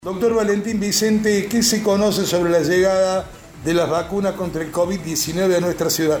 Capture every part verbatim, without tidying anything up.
Doctor Valentín Vicente, ¿qué se conoce sobre la llegada de las vacunas contra el COVID diecinueve a nuestra ciudad?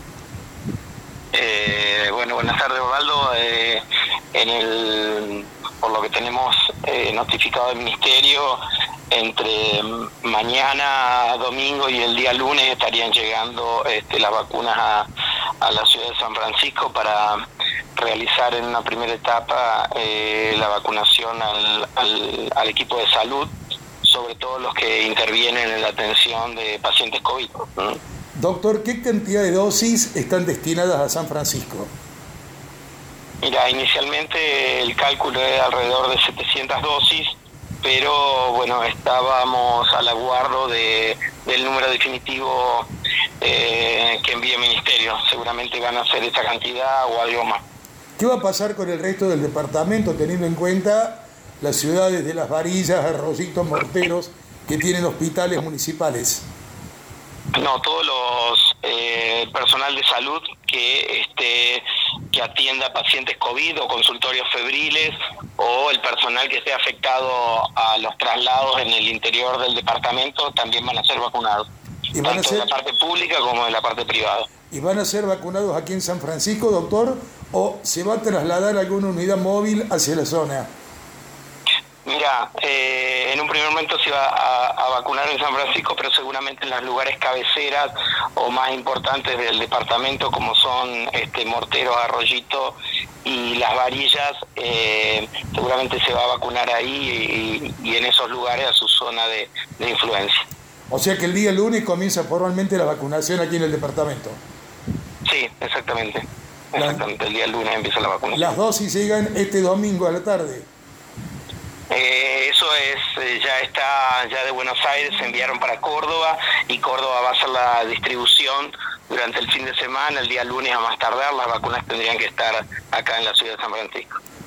Eh, bueno, buenas tardes, Osvaldo. Eh, en el, por lo que tenemos eh, notificado del Ministerio, entre mañana, domingo y el día lunes estarían llegando este, las vacunas a, a la ciudad de San Francisco para realizar en una primera etapa eh, la vacunación al, al, al equipo de salud, sobre todo los que intervienen en la atención de pacientes COVID. ¿Mm? Doctor, ¿qué cantidad de dosis están destinadas a San Francisco? Mira, inicialmente el cálculo era alrededor de setecientas dosis, pero bueno, estábamos al aguardo de, del número definitivo eh, que envíe el Ministerio. Seguramente van a ser esa cantidad o algo más. ¿Qué va a pasar con el resto del departamento, teniendo en cuenta las ciudades de Las Varillas, Arroyito, Morteros, que tienen hospitales municipales? No, todos los eh, personal de salud que este que atienda pacientes COVID o consultorios febriles, o el personal que esté afectado a los traslados en el interior del departamento también van a ser vacunados, ¿Y van tanto a ser... en la parte pública como en la parte privada. ¿Y van a ser vacunados aquí en San Francisco, doctor, o se va a trasladar alguna unidad móvil hacia la zona? Mira, eh, en un primer momento se iba a, a vacunar en San Francisco, pero seguramente en los lugares cabeceras o más importantes del departamento, como son este Morteros, Arroyito y Las Varillas, eh, seguramente se va a vacunar ahí y, y en esos lugares a su zona de, de influencia. O sea que el día lunes comienza formalmente la vacunación aquí en el departamento. Sí, exactamente. Exactamente, el día lunes empieza la vacunación. Las dosis llegan este domingo a la tarde. Eh, eso es, eh, ya está, ya de Buenos Aires se enviaron para Córdoba y Córdoba va a hacer la distribución durante el fin de semana. El día lunes a más tardar las vacunas tendrían que estar acá en la ciudad de San Francisco.